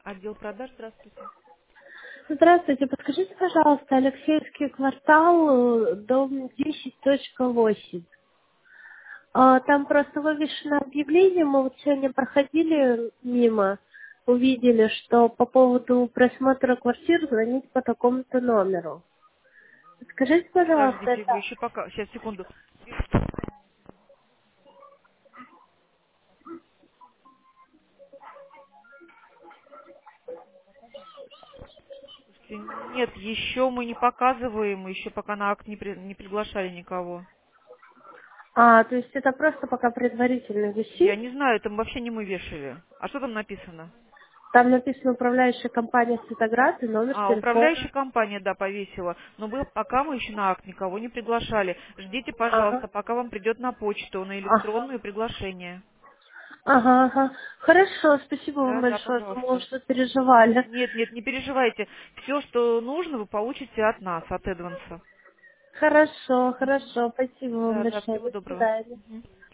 Отдел продаж, здравствуйте. Здравствуйте, подскажите, пожалуйста, Алексеевский квартал, дом 10.8. Там просто вывешено объявление, мы вот сегодня проходили мимо, увидели, что по поводу просмотра квартир звонить по такому-то номеру. Скажите, пожалуйста, Подождите, вы это... еще пока... Сейчас, секунду. Слушайте, нет, еще мы не показываем, еще пока на акт не приглашали никого. То есть это просто пока предварительно Я висит. не знаю, там вообще не мы вешали. А что там написано? Там написано управляющая компания Светоград и номер Управляющая телефона. компания, да, повесила. Но пока мы еще на акт никого не приглашали. Ждите, пожалуйста, Ага, пока вам придет на почту, на ага. электронную приглашение. Ага, ага. Хорошо, спасибо вам Да, да, большое. Думала, пожалуйста. что переживали. Нет, нет, не переживайте. Все, что нужно, вы получите от нас, от Эдванса. Хорошо, хорошо. Спасибо вам Да, да, большое. всего До доброго. свидания. Мгм.